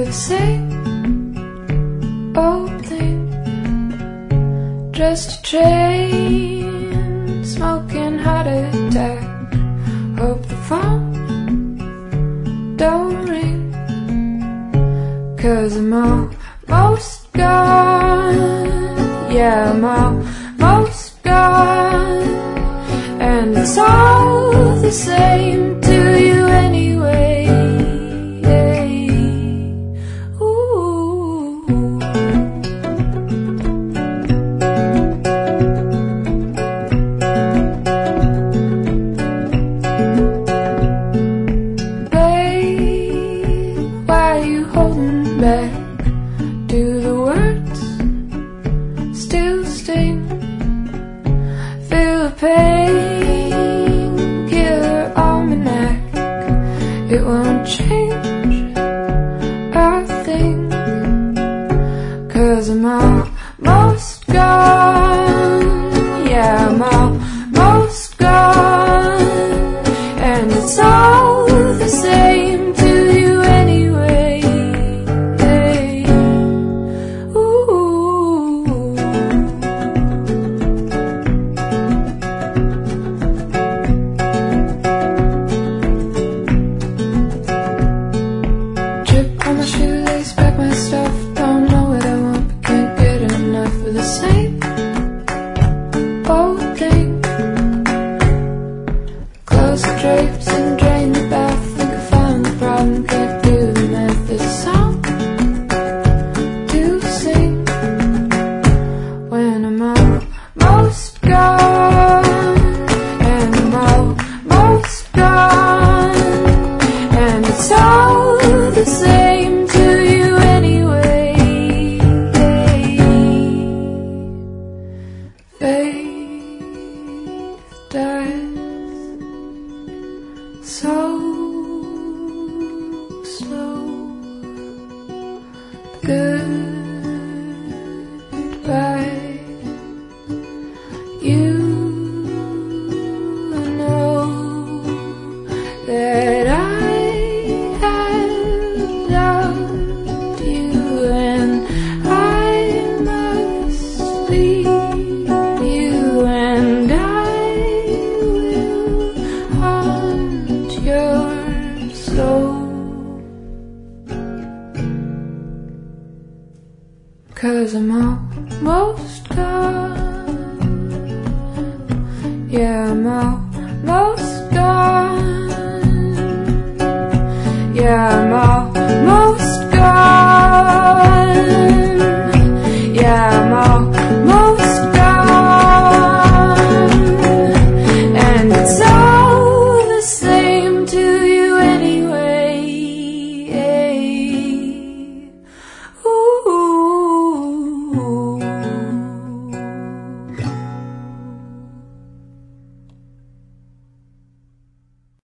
the same old thing. Just a train smoking heart attack. Hope the phone don't ring, 'cause I'm almost gone. Yeah, I'm almost gone, and it's all the same to you anyway. Back, do the words still sting? Feel the painkiller almanac. It won't change a thing, 'cause I'm almost gone. Yeah, I'm almost gone, and it's all the same to you anyway. Shoelace, pack my stuff, don't know what I want, but can't get enough of the same old thing. Close the drapes and drain the bath. Think I found the problem, can't do the math. There's a song to sing when I'm almost gone, and I'm almost gone, and it's all the same to you anyway. Faith dies so slow. Goodbye. You know that slow, 'cause I'm almost gone. Yeah, I'm